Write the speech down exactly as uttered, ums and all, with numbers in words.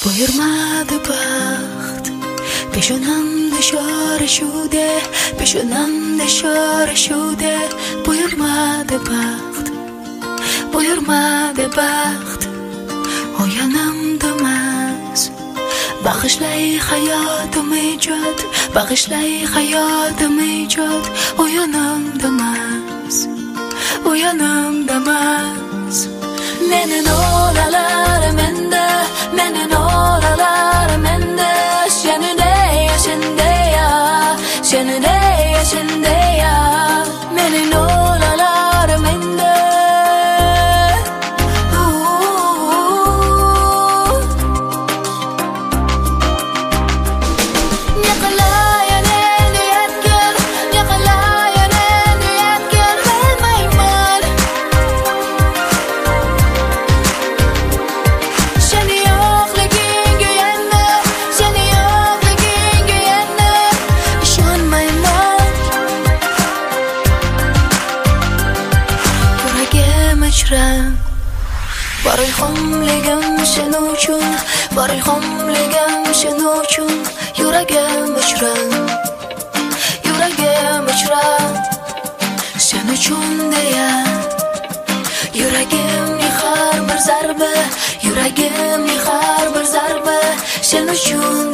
buyurmadi baxt. Peshonamda shora shude, peshonamda shora shude, buyurmadi baxt, buyurmadi baxt. Oyanamda mas, bag'ishlay hayotim ijod, bag'ishlay hayotim ijod. Oyanamda mas, oyanamda mas. Meni nolalar menda, meni nolalar menda. Shenday, shenday, shenday, shenday. Meni nolalar menda. Bor ilhomligim sen uchun, bor ilhomligim sen uchun. Yuragim uchran, yuragim uchran sen uchun deya. Yuragimning har bir zarbi, yuragimning har bir zarbi sen uchun